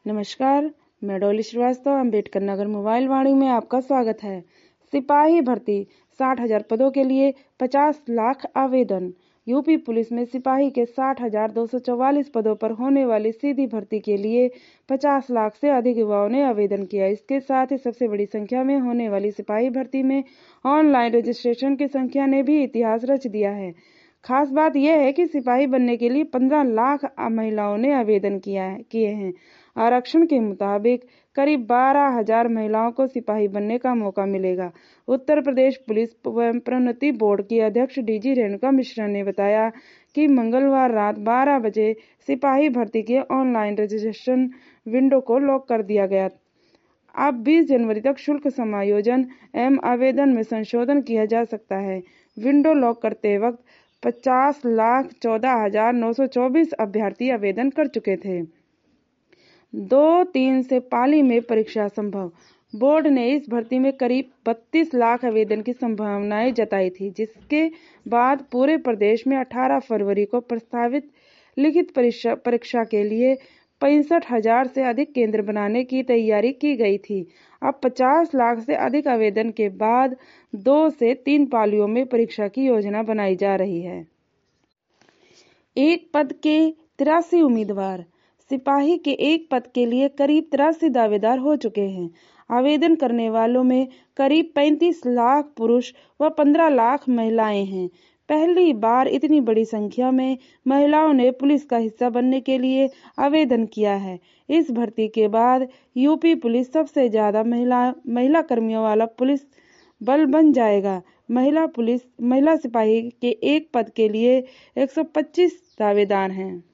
नमस्कार, मैं डॉली श्रीवास्तव अम्बेडकर नगर मोबाइल वाणी में आपका स्वागत है। सिपाही भर्ती 60,000 पदों के लिए 50 लाख आवेदन। यूपी पुलिस में सिपाही के 60,244 पदों पर होने वाली सीधी भर्ती के लिए 50 लाख से अधिक युवाओं ने आवेदन किया। इसके साथ ही सबसे बड़ी संख्या में होने वाली सिपाही भर्ती में ऑनलाइन रजिस्ट्रेशन की संख्या ने भी इतिहास रच दिया है। खास बात यह है कि सिपाही बनने के लिए 15 लाख महिलाओं ने आवेदन किए हैं। आरक्षण के मुताबिक करीब 12,000 महिलाओं को सिपाही बनने का मौका मिलेगा। उत्तर प्रदेश पुलिस प्रोन्नति बोर्ड की अध्यक्ष डीजी रेणुका मिश्रा ने बताया कि मंगलवार रात 12 बजे सिपाही भर्ती के ऑनलाइन रजिस्ट्रेशन विंडो को लॉक कर दिया गया। अब 20 जनवरी तक शुल्क समायोजन एवं आवेदन में संशोधन किया जा सकता है। विंडो लॉक करते वक्त 50,14,924 अभ्यर्थी आवेदन कर चुके थे। 2-3 से पाली में परीक्षा संभव। बोर्ड ने इस भर्ती में करीब 32 लाख आवेदन की संभावनाएं जताई थी, जिसके बाद पूरे प्रदेश में 18 फरवरी को प्रस्तावित लिखित परीक्षा के लिए 65,000 से अधिक केंद्र बनाने की तैयारी की गई थी। अब 50 लाख से अधिक आवेदन के बाद 2 से 3 पालियों में परीक्षा की योजना बनाई जा रही है। एक पद के 83 उम्मीदवार। सिपाही के एक पद के लिए करीब 83 दावेदार हो चुके हैं। आवेदन करने वालों में करीब 35 लाख पुरुष व 15 लाख महिलाएं हैं। पहली बार इतनी बड़ी संख्या में महिलाओं ने पुलिस का हिस्सा बनने के लिए आवेदन किया है। इस भर्ती के बाद यूपी पुलिस सबसे ज्यादा महिला कर्मियों वाला पुलिस बल बन जाएगा। महिला सिपाही के एक पद के लिए 125 दावेदार हैं।